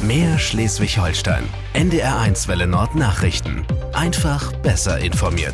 Mehr Schleswig-Holstein. NDR1 Welle Nord Nachrichten. Einfach besser informiert.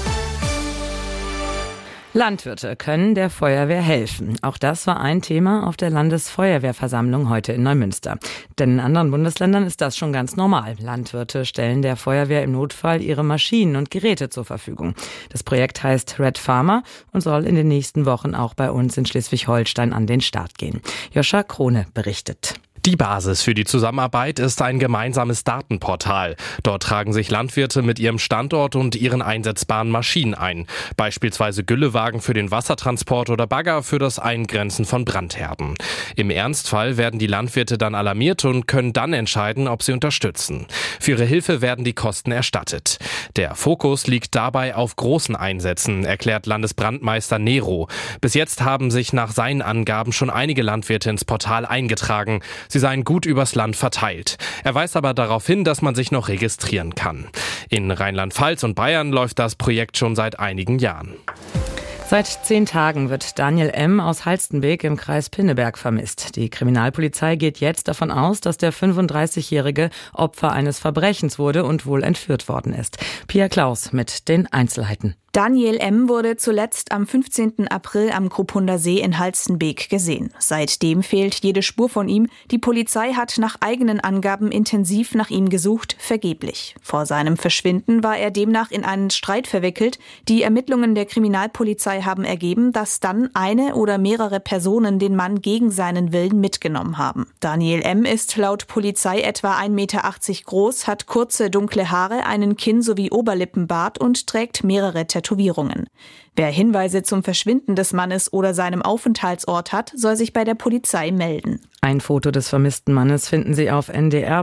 Landwirte können der Feuerwehr helfen. Auch das war ein Thema auf der Landesfeuerwehrversammlung heute in Neumünster. Denn in anderen Bundesländern ist das schon ganz normal. Landwirte stellen der Feuerwehr im Notfall ihre Maschinen und Geräte zur Verfügung. Das Projekt heißt Red Farmer und soll in den nächsten Wochen auch bei uns in Schleswig-Holstein an den Start gehen. Joscha Krone berichtet. Die Basis für die Zusammenarbeit ist ein gemeinsames Datenportal. Dort tragen sich Landwirte mit ihrem Standort und ihren einsetzbaren Maschinen ein. Beispielsweise Güllewagen für den Wassertransport oder Bagger für das Eingrenzen von Brandherden. Im Ernstfall werden die Landwirte dann alarmiert und können dann entscheiden, ob sie unterstützen. Für ihre Hilfe werden die Kosten erstattet. Der Fokus liegt dabei auf großen Einsätzen, erklärt Landesbrandmeister Nero. Bis jetzt haben sich nach seinen Angaben schon einige Landwirte ins Portal eingetragen. Sie seien gut übers Land verteilt. Er weist aber darauf hin, dass man sich noch registrieren kann. In Rheinland-Pfalz und Bayern läuft das Projekt schon seit einigen Jahren. Seit 10 Tagen wird Daniel M. aus Halstenbek im Kreis Pinneberg vermisst. Die Kriminalpolizei geht jetzt davon aus, dass der 35-Jährige Opfer eines Verbrechens wurde und wohl entführt worden ist. Pia Klaus mit den Einzelheiten. Daniel M. wurde zuletzt am 15. April am Kruppunder See in Halstenbek gesehen. Seitdem fehlt jede Spur von ihm. Die Polizei hat nach eigenen Angaben intensiv nach ihm gesucht, vergeblich. Vor seinem Verschwinden war er demnach in einen Streit verwickelt. Die Ermittlungen der Kriminalpolizei haben ergeben, dass dann eine oder mehrere Personen den Mann gegen seinen Willen mitgenommen haben. Daniel M. ist laut Polizei etwa 1,80 Meter groß, hat kurze dunkle Haare, einen Kinn- sowie Oberlippenbart und trägt mehrere Tätowierungen. Wer Hinweise zum Verschwinden des Mannes oder seinem Aufenthaltsort hat, soll sich bei der Polizei melden. Ein Foto des vermissten Mannes finden Sie auf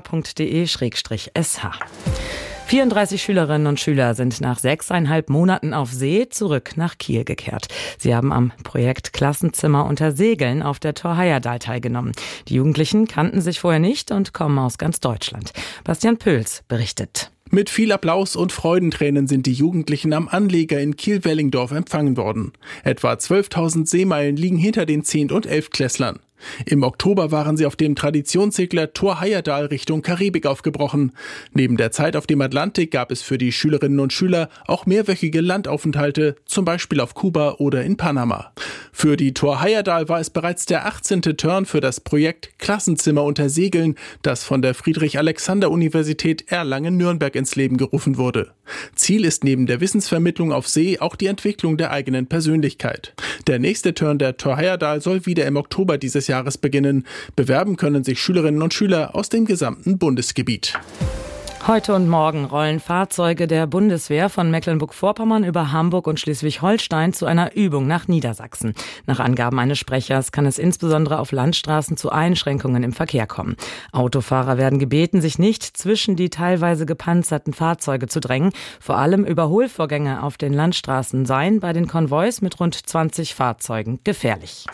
ndr.de/sh. 34 Schülerinnen und Schüler sind nach 6,5 Monaten auf See zurück nach Kiel gekehrt. Sie haben am Projekt Klassenzimmer unter Segeln auf der Tor Heyerdahl teilgenommen. Die Jugendlichen kannten sich vorher nicht und kommen aus ganz Deutschland. Bastian Pöls berichtet. Mit viel Applaus und Freudentränen sind die Jugendlichen am Anleger in Kiel-Wellingdorf empfangen worden. Etwa 12.000 Seemeilen liegen hinter den 10- und 11-Klässlern. Im Oktober waren sie auf dem Traditionssegler Tor Heyerdahl Richtung Karibik aufgebrochen. Neben der Zeit auf dem Atlantik gab es für die Schülerinnen und Schüler auch mehrwöchige Landaufenthalte, zum Beispiel auf Kuba oder in Panama. Für die Tor Heyerdahl war es bereits der 18. Turn für das Projekt Klassenzimmer unter Segeln, das von der Friedrich-Alexander-Universität Erlangen-Nürnberg ins Leben gerufen wurde. Ziel ist neben der Wissensvermittlung auf See auch die Entwicklung der eigenen Persönlichkeit. Der nächste Turn der Tor Heyerdahl soll wieder im Oktober dieses Jahres beginnen. Bewerben können sich Schülerinnen und Schüler aus dem gesamten Bundesgebiet. Heute und morgen rollen Fahrzeuge der Bundeswehr von Mecklenburg-Vorpommern über Hamburg und Schleswig-Holstein zu einer Übung nach Niedersachsen. Nach Angaben eines Sprechers kann es insbesondere auf Landstraßen zu Einschränkungen im Verkehr kommen. Autofahrer werden gebeten, sich nicht zwischen die teilweise gepanzerten Fahrzeuge zu drängen. Vor allem Überholvorgänge auf den Landstraßen seien bei den Konvois mit rund 20 Fahrzeugen gefährlich.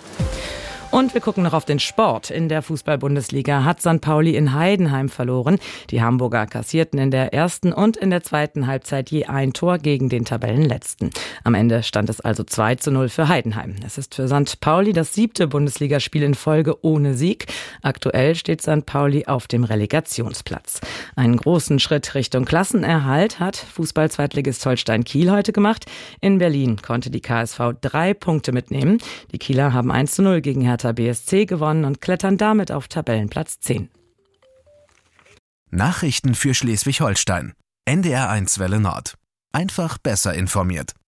Und wir gucken noch auf den Sport. In der Fußball-Bundesliga hat St. Pauli in Heidenheim verloren. Die Hamburger kassierten in der ersten und in der zweiten Halbzeit je ein Tor gegen den Tabellenletzten. Am Ende stand es also 2:0 für Heidenheim. Es ist für St. Pauli das 7. Bundesligaspiel in Folge ohne Sieg. Aktuell steht St. Pauli auf dem Relegationsplatz. Einen großen Schritt Richtung Klassenerhalt hat Fußball-Zweitligist Holstein Kiel heute gemacht. In Berlin konnte die KSV 3 Punkte mitnehmen. Die Kieler haben 1:0 gegen Hertha BSC gewonnen und klettern damit auf Tabellenplatz 10. Nachrichten für Schleswig-Holstein. NDR1 Welle Nord. Einfach besser informiert.